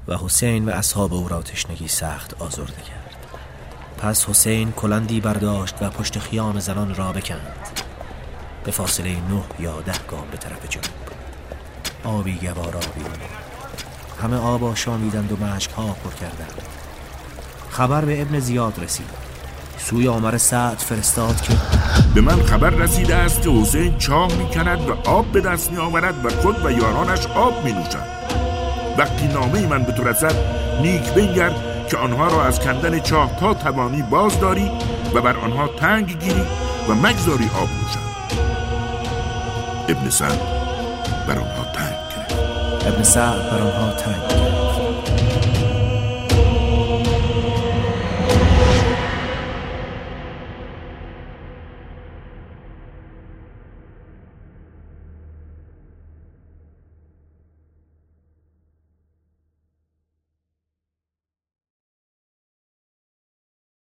و حسین و اصحاب او را تشنگی سخت آزرده کرد. پس حسین کلندی برداشت و پشت خیام زنان را بکند، به فاصله 9 یا 10 گام به طرف جنوب. آبی گوارا بیرون، همه آب آشامیدند و مشک‌ها پر کردند. خبر به ابن زیاد رسید. سوی عمر سعد فرستاد که به من خبر رسیده است که حسین چاه می‌کند و آب به دست می‌آورد و خود و یارانش آب می‌نوشند. وقتی نامه من به تو رسد، نیک بنگر که آنها را از کندن چاه تا توانی باز داری و بر آنها تنگ گیری و مگذاری آب نوشند. ابن سعد بر آنها تنگ گرفت. ابن سعد بر آنها تنگ